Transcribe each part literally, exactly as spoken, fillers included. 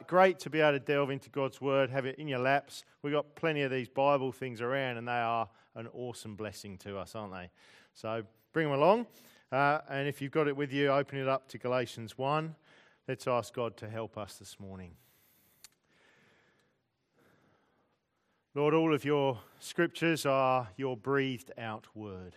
great to be able to delve into God's Word, have it in your laps. We've got plenty of these Bible things around, and they are an awesome blessing to us, aren't they? So bring them along. Uh, and if you've got it with you, open it up to Galatians one. Let's ask God to help us this morning. Lord, all of your scriptures are your breathed out word.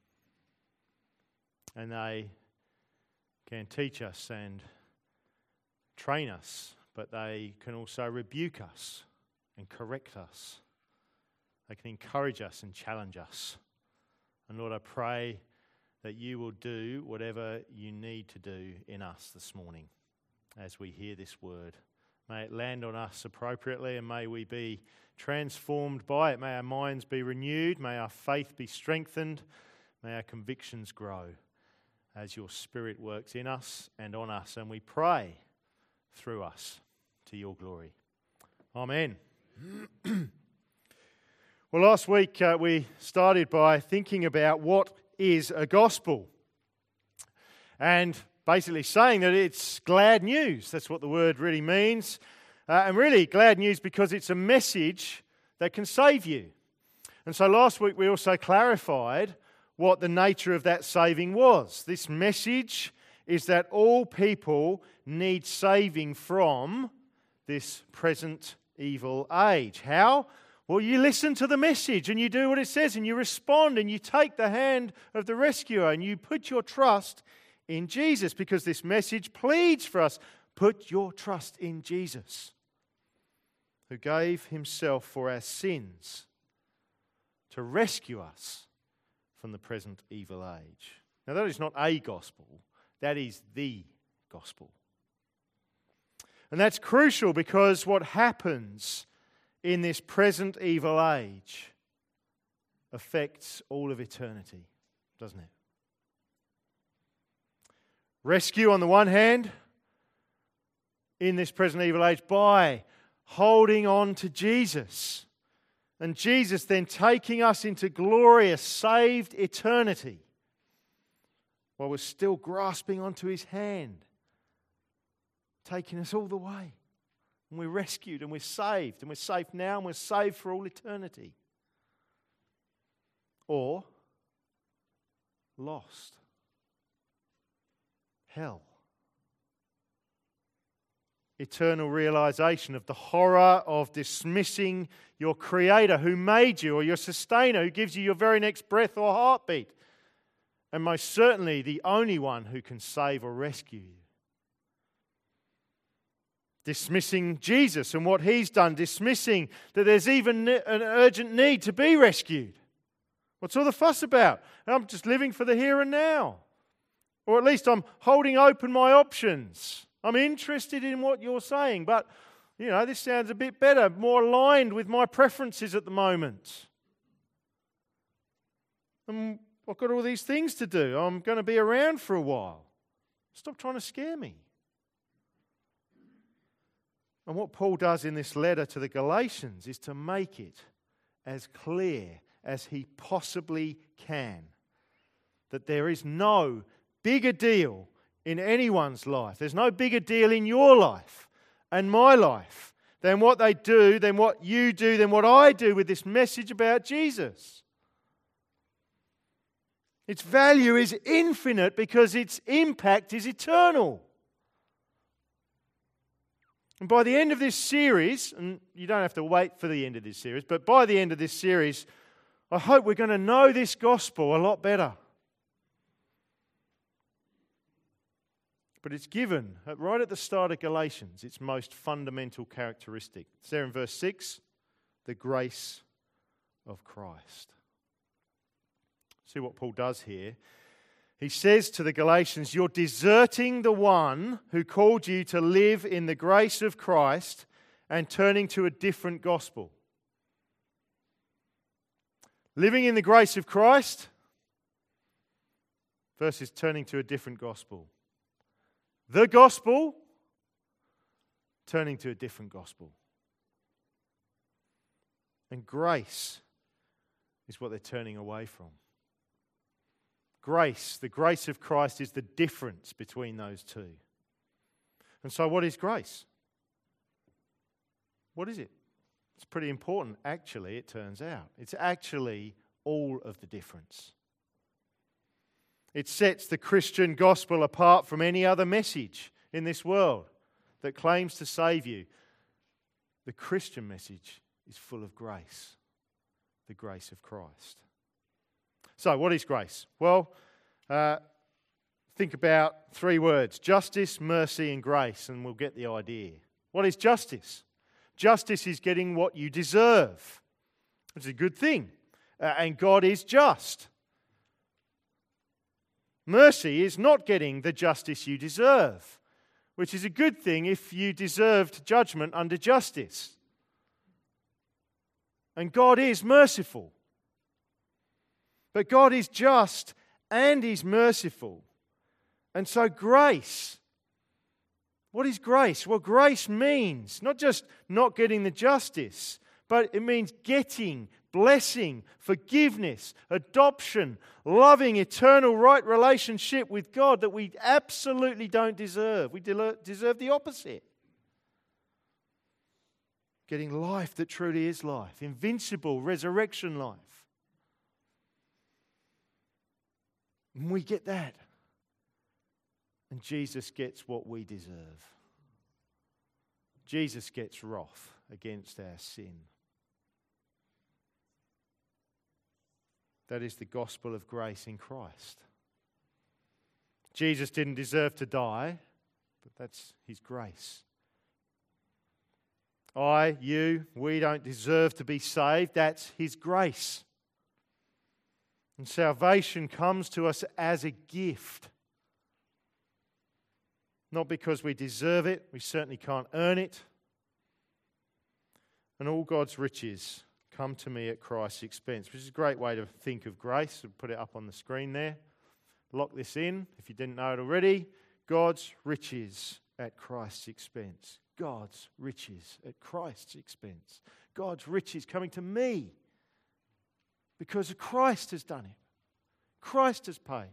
And they can teach us and train us, but they can also rebuke us and correct us. They can encourage us and challenge us. And Lord, I pray that you will do whatever you need to do in us this morning as we hear this word. May it land on us appropriately, and may we be transformed by it. May our minds be renewed. May our faith be strengthened. May our convictions grow as your Spirit works in us and on us. And we pray through us to your glory. Amen. Well, last week uh, we started by thinking about what is a gospel. And basically saying that it's glad news. That's what the word really means. Uh, and really glad news because it's a message that can save you. And so last week we also clarified what the nature of that saving was. This message is that all people need saving from this present evil age. How? Well, you listen to the message and you do what it says and you respond and you take the hand of the rescuer and you put your trust in Jesus, because this message pleads for us. Put your trust in Jesus, who gave himself for our sins to rescue us from the present evil age. Now, that is not a gospel. That is the gospel. And that's crucial because what happens in this present evil age affects all of eternity, doesn't it? Rescue on the one hand, in this present evil age, by holding on to Jesus. And Jesus then taking us into glorious, saved eternity, while we're still grasping onto his hand, taking us all the way. And we're rescued and we're saved, and we're safe now and we're saved for all eternity. Or lost. Hell. Eternal realization of the horror of dismissing your Creator who made you, or your Sustainer who gives you your very next breath or heartbeat, and most certainly the only one who can save or rescue you. Dismissing Jesus and what he's done, dismissing that there's even an urgent need to be rescued. What's all the fuss about? I'm just living for the here and now. Or at least I'm holding open my options. I'm interested in what you're saying, but, you know, this sounds a bit better, more aligned with my preferences at the moment. And I've got all these things to do. I'm going to be around for a while. Stop trying to scare me. And what Paul does in this letter to the Galatians is to make it as clear as he possibly can that there is no bigger deal in anyone's life. There's no bigger deal in your life and my life than what they do, than what you do, than what I do with this message about Jesus. Its value is infinite because its impact is eternal. And by the end of this series, and you don't have to wait for the end of this series, but by the end of this series, I hope we're going to know this gospel a lot better. But it's given right at the start of Galatians, its most fundamental characteristic. It's there in verse six, the grace of Christ. See what Paul does here. He says to the Galatians, you're deserting the one who called you to live in the grace of Christ and turning to a different gospel. Living in the grace of Christ versus turning to a different gospel. The gospel, turning to a different gospel. And grace is what they're turning away from. Grace, the grace of Christ, is the difference between those two. And so what is grace? What is it? It's pretty important, actually, it turns out. It's actually all of the difference. It sets the Christian gospel apart from any other message in this world that claims to save you. The Christian message is full of grace, the grace of Christ. So, what is grace? Well, uh, think about three words: justice, mercy, and grace, and we'll get the idea. What is justice? Justice is getting what you deserve. It's a good thing. Uh, and God is just. Mercy is not getting the justice you deserve, which is a good thing if you deserved judgment under justice. And God is merciful. But God is just and He's merciful. And so grace, what is grace? Well, grace means not just not getting the justice, but it means getting blessing, forgiveness, adoption, loving, eternal, right relationship with God that we absolutely don't deserve. We deserve the opposite. Getting life that truly is life, invincible resurrection life. And we get that. And Jesus gets what we deserve. Jesus gets wrath against our sin. That is the gospel of grace in Christ. Jesus didn't deserve to die, but that's His grace. I, you, we don't deserve to be saved. That's His grace. And salvation comes to us as a gift. Not because we deserve it. We certainly can't earn it. And all God's riches come to me at Christ's expense, which is a great way to think of grace. I'll put it up on the screen there. Lock this in if you didn't know it already. God's riches at Christ's expense. God's riches at Christ's expense. God's riches coming to me because Christ has done it. Christ has paid.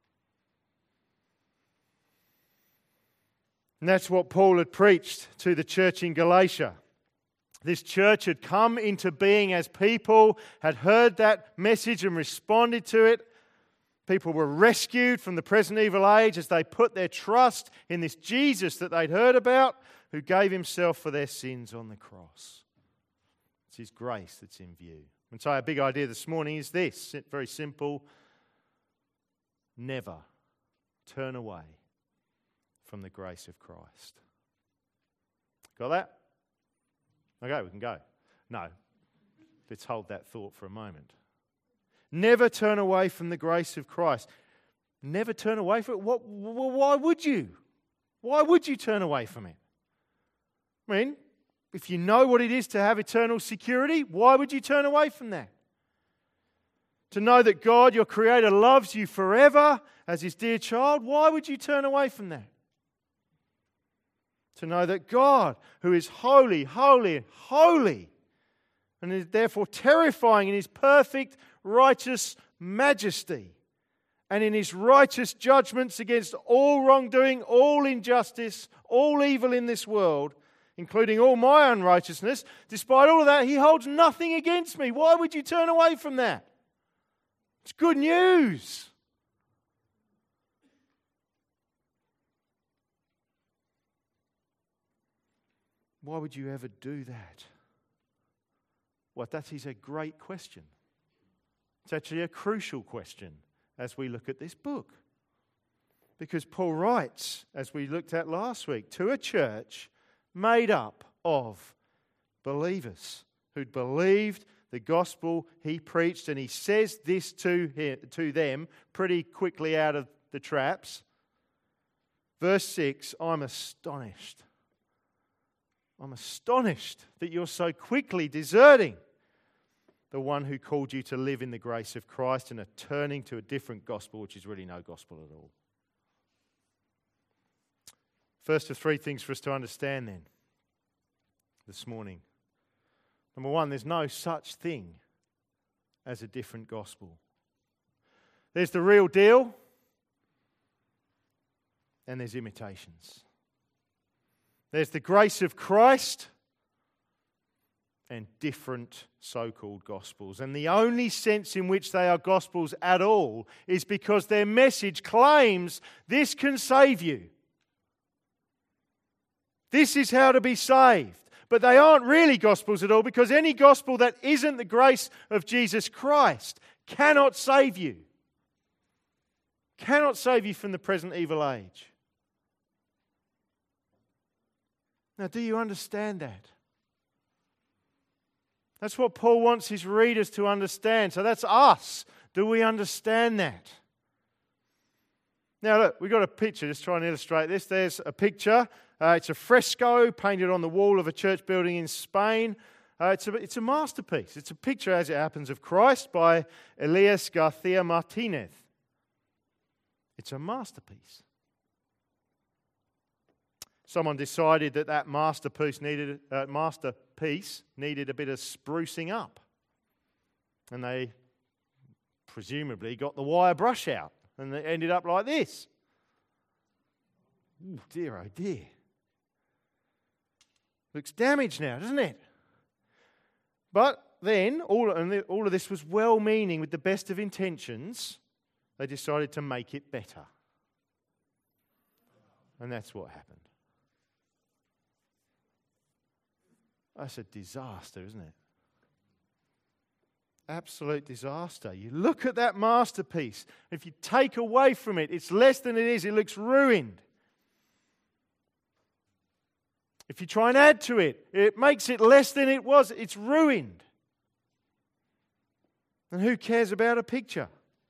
And that's what Paul had preached to the church in Galatia. This church had come into being as people had heard that message and responded to it. People were rescued from the present evil age as they put their trust in this Jesus that they'd heard about, who gave Himself for their sins on the cross. It's His grace that's in view. And so our big idea this morning is this, very simple: never turn away from the grace of Christ. Got that? Okay, we can go. No, let's hold that thought for a moment. Never turn away from the grace of Christ. Never turn away from it. What, why would you? Why would you turn away from it? I mean, if you know what it is to have eternal security, why would you turn away from that? To know that God, your Creator, loves you forever as His dear child, why would you turn away from that? To know that God, who is holy, holy, holy, and is therefore terrifying in His perfect, righteous majesty, and in His righteous judgments against all wrongdoing, all injustice, all evil in this world, including all my unrighteousness, despite all of that, He holds nothing against me. Why would you turn away from that? It's good news. Why would you ever do that? Well, that is a great question. It's actually a crucial question as we look at this book. Because Paul writes, as we looked at last week, to a church made up of believers who'd believed the gospel he preached, and he says this to, him, to them pretty quickly out of the traps. Verse six, I'm astonished. I'm astonished that you're so quickly deserting the one who called you to live in the grace of Christ and are turning to a different gospel, which is really no gospel at all. First of three things for us to understand then this morning. Number one, there's no such thing as a different gospel. There's the real deal and there's imitations. There's the grace of Christ and different so-called gospels. And the only sense in which they are gospels at all is because their message claims this can save you. This is how to be saved. But they aren't really gospels at all, because any gospel that isn't the grace of Jesus Christ cannot save you. Cannot save you from the present evil age. Now, do you understand that? That's what Paul wants his readers to understand. So that's us. Do we understand that? Now look, we've got a picture. Just try and illustrate this. There's a picture. Uh, it's a fresco painted on the wall of a church building in Spain. Uh, it's, a, it's a masterpiece. It's a picture, as it happens, of Christ by Elias Garcia Martinez. It's a masterpiece. Someone decided that that masterpiece needed uh, masterpiece needed a bit of sprucing up, and they presumably got the wire brush out, and it ended up like this. Ooh, dear, oh dear! Looks damaged now, doesn't it? But then, all and all of this was well-meaning with the best of intentions. They decided to make it better, and that's what happened. That's a disaster, isn't it? Absolute disaster. You look at that masterpiece. If you take away from it, it's less than it is. It looks ruined. If you try and add to it, it makes it less than it was. It's ruined. And who cares about a picture?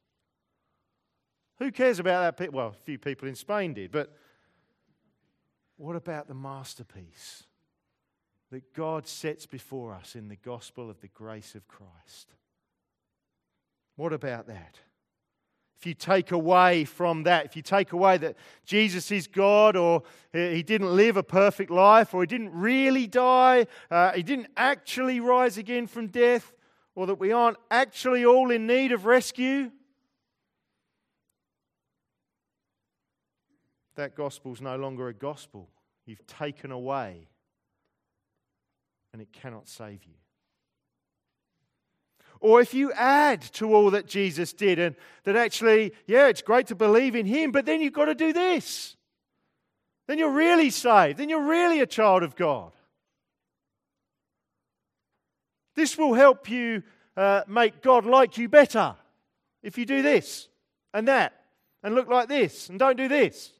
Who cares about that picture? Well, a few people in Spain did, but what about the masterpiece that God sets before us in the gospel of the grace of Christ? What about that? If you take away from that, if you take away that Jesus is God, or he didn't live a perfect life, or he didn't really die, uh, he didn't actually rise again from death, or that we aren't actually all in need of rescue, that gospel's no longer a gospel. You've taken away, and it cannot save you. Or if you add to all that Jesus did, and that actually, yeah, it's great to believe in him, but then you've got to do this. Then you're really saved. Then you're really a child of God. This will help you uh, make God like you better if you do this and that and look like this and don't do this.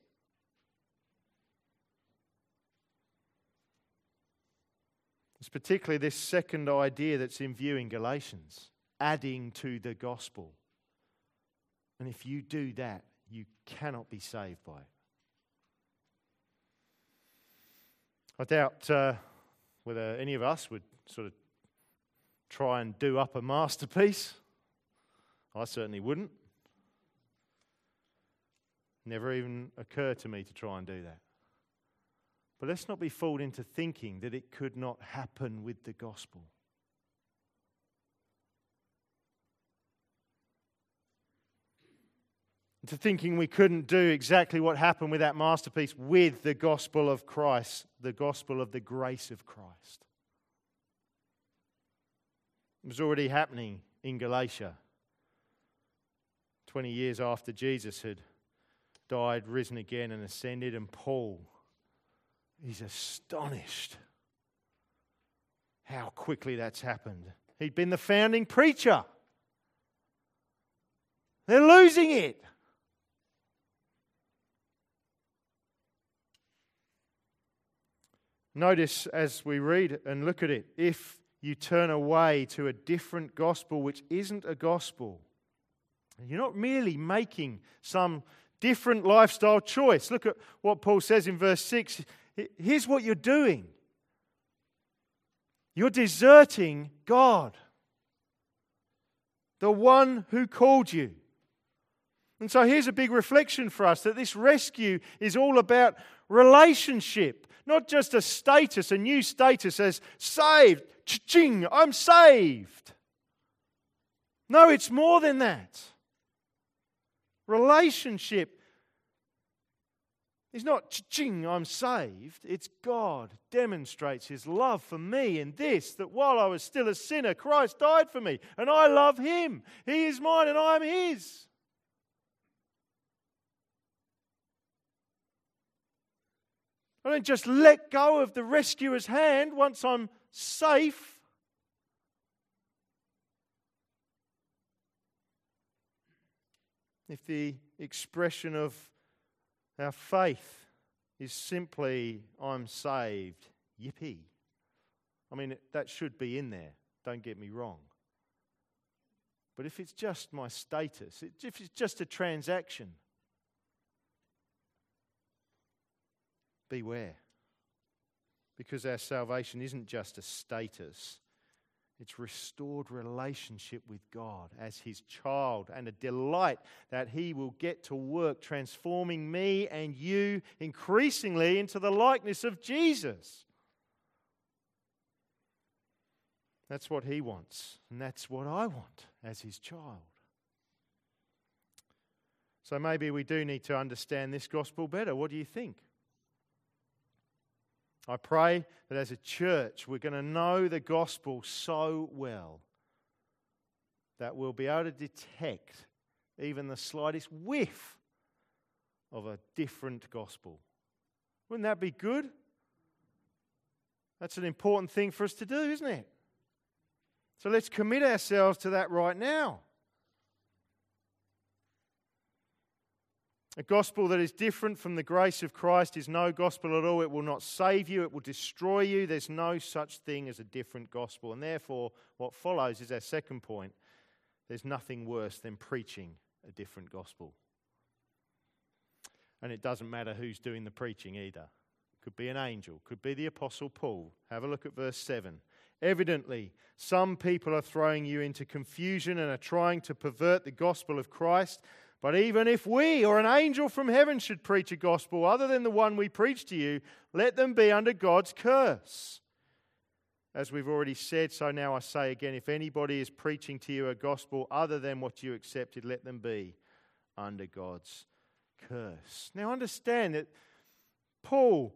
It's particularly this second idea that's in view in Galatians, adding to the gospel. And if you do that, you cannot be saved by it. I doubt uh, whether any of us would sort of try and do up a masterpiece. I certainly wouldn't. Never even occurred to me to try and do that. But let's not be fooled into thinking that it could not happen with the gospel. To thinking we couldn't do exactly what happened with that masterpiece with the gospel of Christ, the gospel of the grace of Christ. It was already happening in Galatia. Twenty years after Jesus had died, risen again and ascended, and Paul, he's astonished how quickly that's happened. He'd been the founding preacher. They're losing it. Notice as we read and look at it, if you turn away to a different gospel which isn't a gospel, you're not merely making some different lifestyle choice. Look at what Paul says in verse six. Here's what you're doing. You're deserting God, the one who called you. And so here's a big reflection for us, that this rescue is all about relationship, not just a status, a new status as saved. Cha-ching, I'm saved. No, it's more than that. Relationship. It's not ching, I'm saved. It's God demonstrates his love for me in this, that while I was still a sinner, Christ died for me, and I love him. He is mine and I am his. I don't just let go of the rescuer's hand once I'm safe. If the expression of our faith is simply, I'm saved, yippee. I mean, that should be in there, don't get me wrong. But if it's just my status, if it's just a transaction, beware. Because our salvation isn't just a status, it's restored relationship with God as his child and a delight that he will get to work transforming me and you increasingly into the likeness of Jesus. That's what he wants, and that's what I want as his child. So maybe we do need to understand this gospel better. What do you think? I pray that as a church we're going to know the gospel so well that we'll be able to detect even the slightest whiff of a different gospel. Wouldn't that be good? That's an important thing for us to do, isn't it? So let's commit ourselves to that right now. A gospel that is different from the grace of Christ is no gospel at all. It will not save you. It will destroy you. There's no such thing as a different gospel. And therefore, what follows is our second point. There's nothing worse than preaching a different gospel. And it doesn't matter who's doing the preaching either. Could be an angel. Could be the Apostle Paul. Have a look at verse seven. Evidently, some people are throwing you into confusion and are trying to pervert the gospel of Christ. But even if we or an angel from heaven should preach a gospel other than the one we preach to you, let them be under God's curse. As we've already said, so now I say again, if anybody is preaching to you a gospel other than what you accepted, let them be under God's curse. Now understand that Paul,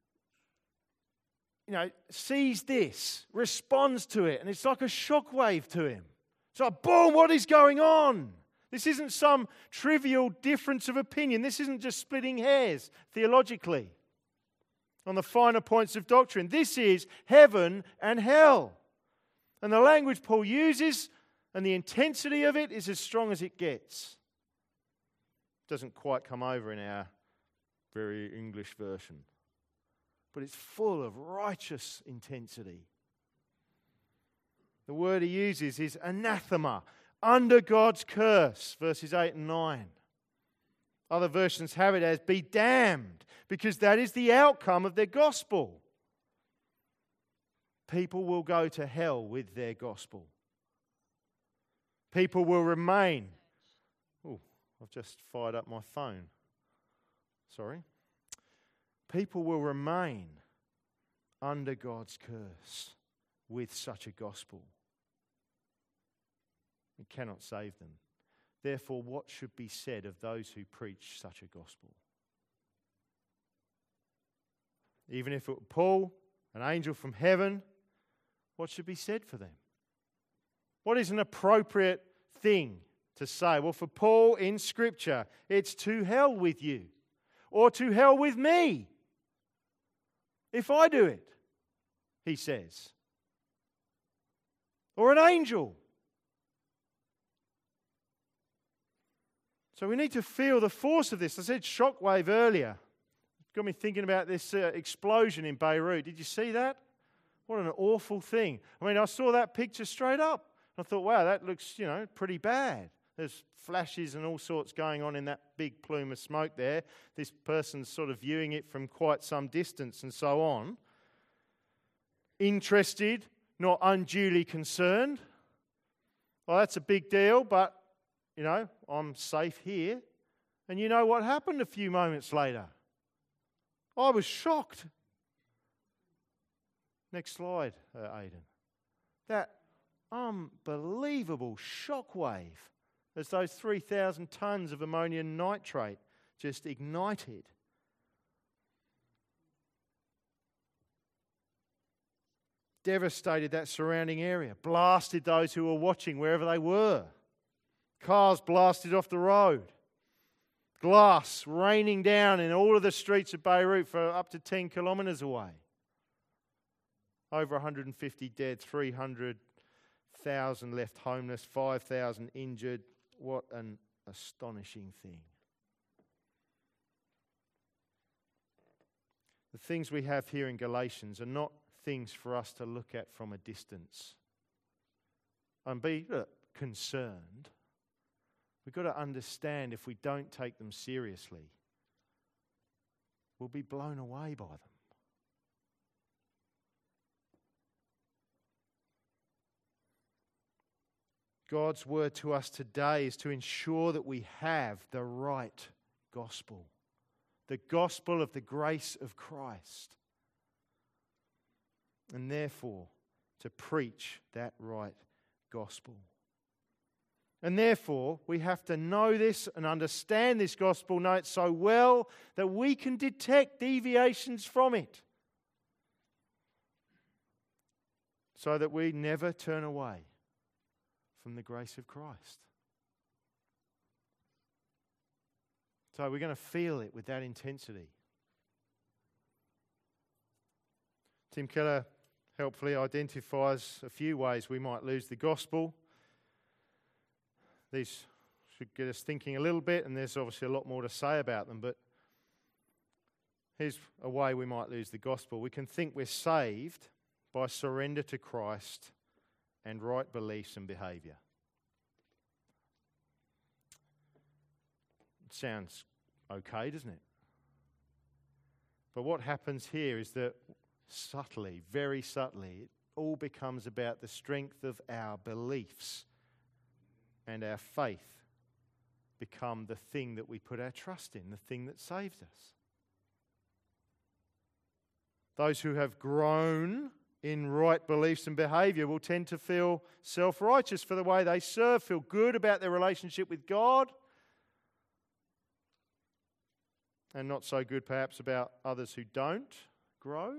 you know, sees this, responds to it, and it's like a shockwave to him. It's like, boom, what is going on? This isn't some trivial difference of opinion. This isn't just splitting hairs theologically on the finer points of doctrine. This is heaven and hell. And the language Paul uses and the intensity of it is as strong as it gets. It doesn't quite come over in our very English version. But it's full of righteous intensity. The word he uses is anathema. Under God's curse, verses eight and nine. Other versions have it as be damned, because that is the outcome of their gospel. People will go to hell with their gospel. People will remain. Oh, I've just fired up my phone. Sorry. People will remain under God's curse with such a gospel. It cannot save them. Therefore, what should be said of those who preach such a gospel? Even if it were Paul, an angel from heaven, what should be said for them? What is an appropriate thing to say? Well, for Paul in Scripture, it's to hell with you, or to hell with me, if I do it, he says. Or an angel. So we need to feel the force of this. I said shockwave earlier. It got me thinking about this uh, explosion in Beirut. Did you see that? What an awful thing. I mean, I saw that picture straight up. I thought, wow, that looks, you know, pretty bad. There's flashes and all sorts going on in that big plume of smoke there. This person's sort of viewing it from quite some distance and so on. Interested, not unduly concerned. Well, that's a big deal, but you know, I'm safe here. And you know what happened a few moments later? I was shocked. Next slide, uh, Aidan. That unbelievable shockwave as those three thousand tonnes of ammonium nitrate just ignited devastated that surrounding area, blasted those who were watching wherever they were. Cars blasted off the road. Glass raining down in all of the streets of Beirut for up to ten kilometres away. Over one hundred fifty dead, three hundred thousand left homeless, five thousand injured. What an astonishing thing. The things we have here in Galatians are not things for us to look at from a distance and be uh, concerned. We've got to understand if we don't take them seriously, we'll be blown away by them. God's word to us today is to ensure that we have the right gospel, the gospel of the grace of Christ, and therefore to preach that right gospel. And therefore, we have to know this and understand this gospel, know it so well that we can detect deviations from it, so that we never turn away from the grace of Christ. So we're going to feel it with that intensity. Tim Keller helpfully identifies a few ways we might lose the gospel. These should get us thinking a little bit, and there's obviously a lot more to say about them, but here's a way we might lose the gospel. We can think we're saved by surrender to Christ and right beliefs and behaviour. It sounds okay, doesn't it? But what happens here is that subtly, very subtly, it all becomes about the strength of our beliefs, and our faith become the thing that we put our trust in, the thing that saves us. Those who have grown in right beliefs and behaviour will tend to feel self-righteous for the way they serve, feel good about their relationship with God, and not so good perhaps about others who don't grow.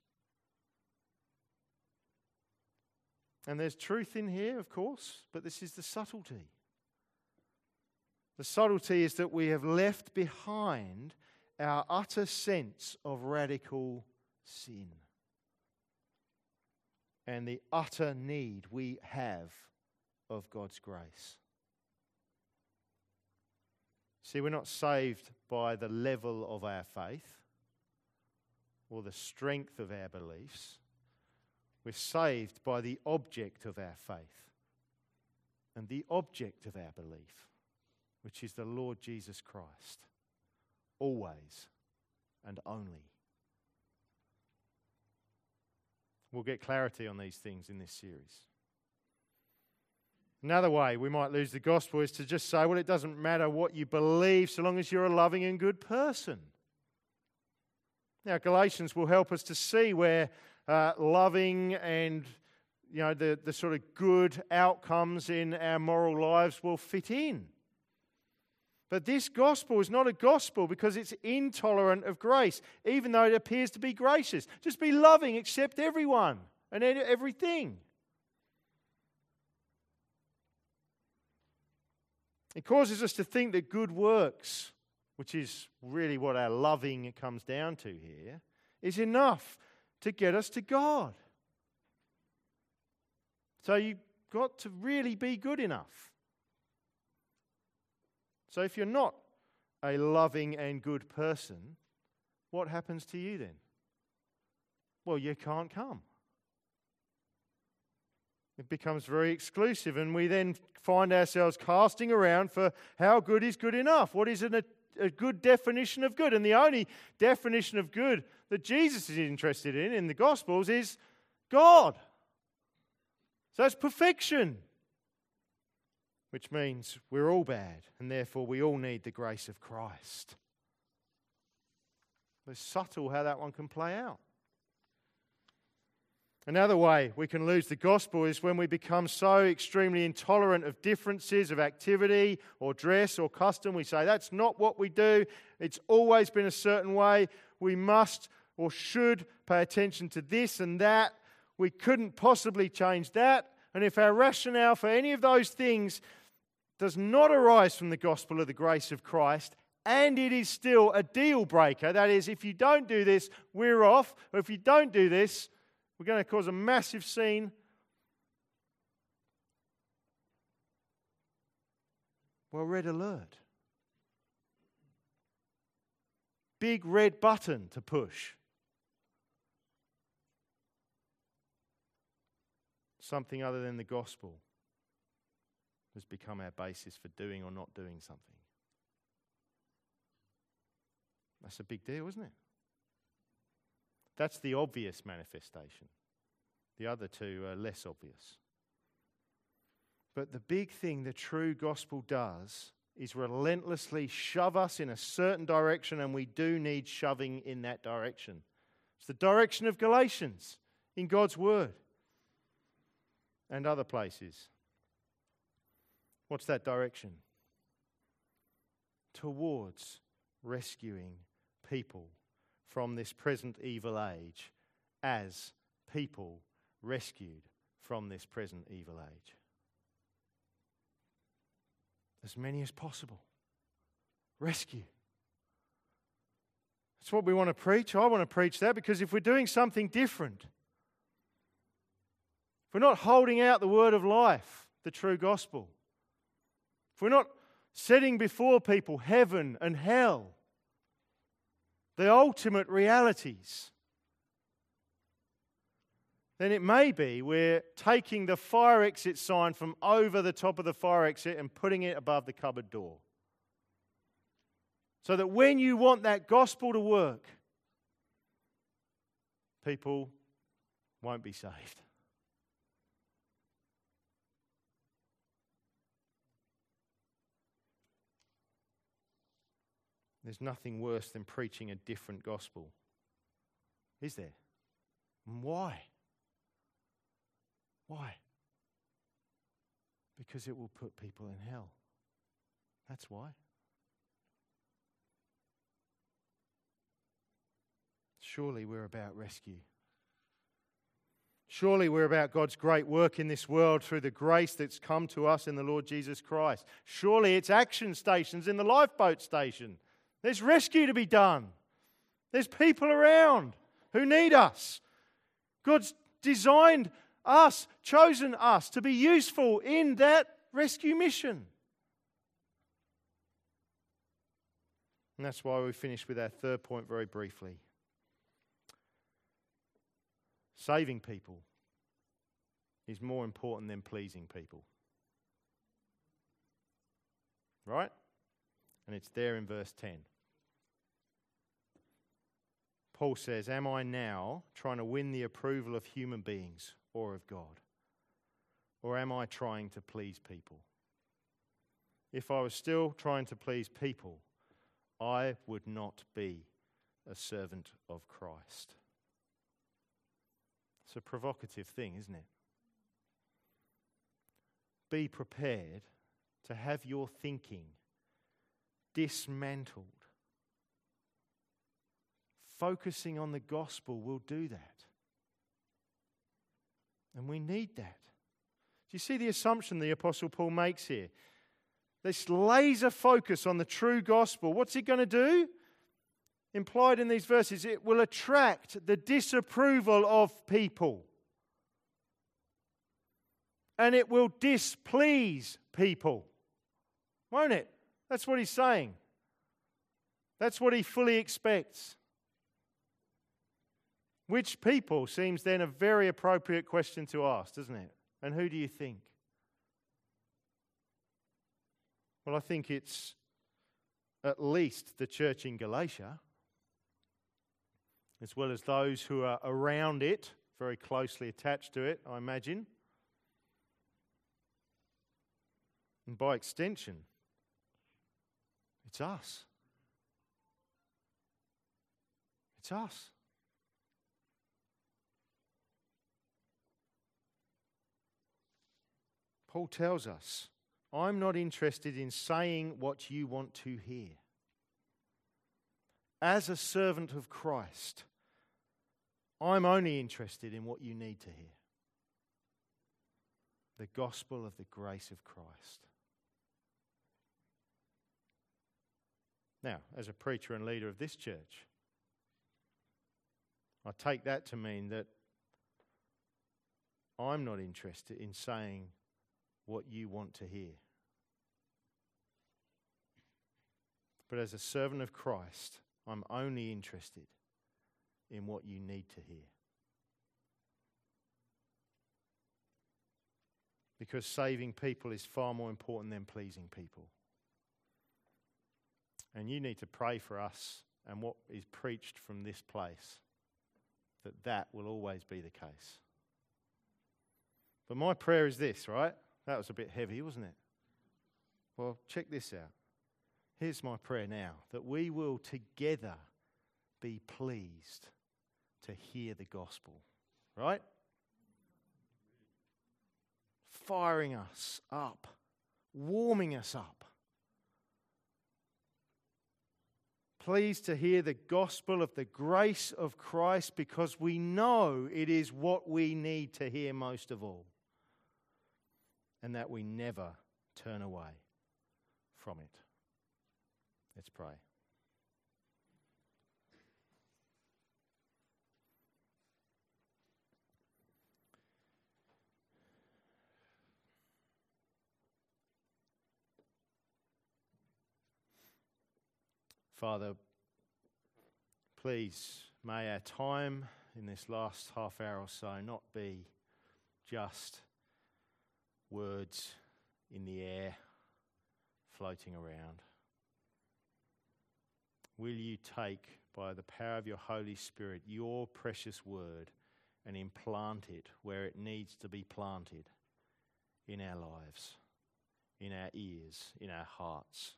And there's truth in here, of course, but this is the subtlety. The subtlety is that we have left behind our utter sense of radical sin and the utter need we have of God's grace. See, we're not saved by the level of our faith or the strength of our beliefs. We're saved by the object of our faith and the object of our belief, which is the Lord Jesus Christ, always and only. We'll get clarity on these things in this series. Another way we might lose the gospel is to just say, well, it doesn't matter what you believe so long as you're a loving and good person. Now, Galatians will help us to see where uh, loving and you know the, the sort of good outcomes in our moral lives will fit in. But this gospel is not a gospel because it's intolerant of grace, even though it appears to be gracious. Just be loving, accept everyone and everything. It causes us to think that good works, which is really what our loving comes down to here, is enough to get us to God. So you've got to really be good enough. So if you're not a loving and good person, what happens to you then? Well, you can't come. It becomes very exclusive, and we then find ourselves casting around for how good is good enough. What is an, a, a good definition of good? And the only definition of good that Jesus is interested in in the Gospels is God. So it's perfection, which means we're all bad, and therefore we all need the grace of Christ. It's subtle how that one can play out. Another way we can lose the gospel is when we become so extremely intolerant of differences of activity or dress or custom. We say, that's not what we do. It's always been a certain way. We must or should pay attention to this and that. we couldn't possibly change that. And if our rationale for any of those things does not arise from the gospel of the grace of Christ, and it is still a deal breaker, that is, if you don't do this, we're off, or if you don't do this, we're going to cause a massive scene, well, red alert. Big red button to push. Something other than the gospel has become our basis for doing or not doing something. That's a big deal, isn't it? That's the obvious manifestation. The other two are less obvious. But the big thing the true gospel does is relentlessly shove us in a certain direction, and we do need shoving in that direction. It's the direction of Galatians in God's Word and other places. What's that direction? Towards rescuing people from this present evil age as people rescued from this present evil age. As many as possible. Rescue. That's what we want to preach. I want to preach that, because if we're doing something different, if we're not holding out the word of life, the true gospel, if we're not setting before people heaven and hell, the ultimate realities, then it may be we're taking the fire exit sign from over the top of the fire exit and putting it above the cupboard door. So that when you want that gospel to work, people won't be saved. There's nothing worse than preaching a different gospel, is there? And why? Why? Because it will put people in hell. That's why. Surely we're about rescue. Surely we're about God's great work in this world through the grace that's come to us in the Lord Jesus Christ. Surely it's action stations in the lifeboat station. There's rescue to be done. There's people around who need us. God's designed us, chosen us to be useful in that rescue mission. And that's why we finish with our third point very briefly. Saving people is more important than pleasing people. Right? And it's there in verse ten. Paul says, am I now trying to win the approval of human beings or of God? Or am I trying to please people? If I was still trying to please people, I would not be a servant of Christ. It's a provocative thing, isn't it? Be prepared to have your thinking dismantled. Focusing on the gospel will do that. And we need that. Do you see the assumption the Apostle Paul makes here? This laser focus on the true gospel. What's it going to do? Implied in these verses, it will attract the disapproval of people. And it will displease people. Won't it? That's what he's saying. That's what he fully expects. Which people seems then a very appropriate question to ask, doesn't it? And who do you think? Well, I think it's at least the church in Galatia, as well as those who are around it, very closely attached to it, I imagine. And by extension, it's us. It's us. Paul tells us, I'm not interested in saying what you want to hear. As a servant of Christ, I'm only interested in what you need to hear. The gospel of the grace of Christ. Now, as a preacher and leader of this church, I take that to mean that I'm not interested in saying what you want to hear. But as a servant of Christ, I'm only interested in what you need to hear. Because saving people is far more important than pleasing people. And you need to pray for us and what is preached from this place, that that will always be the case. But my prayer is this, right? That was a bit heavy, wasn't it? Well, check this out. Here's my prayer now, that we will together be pleased to hear the gospel, right? Firing us up, warming us up. Pleased to hear the gospel of the grace of Christ, because we know it is what we need to hear most of all, and that we never turn away from it. Let's pray. Father, please may our time in this last half hour or so not be just words in the air floating around. Will you take, by the power of your Holy Spirit, your precious word and implant it where it needs to be planted in our lives, in our ears, in our hearts.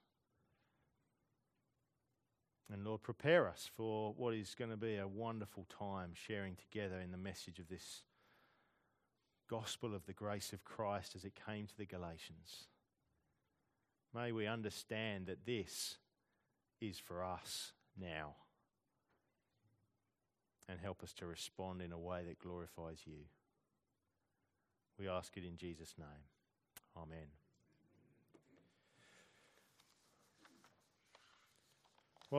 And Lord, prepare us for what is going to be a wonderful time sharing together in the message of this gospel of the grace of Christ as it came to the Galatians. May we understand that this is for us now, and help us to respond in a way that glorifies you. We ask it in Jesus' name. Amen.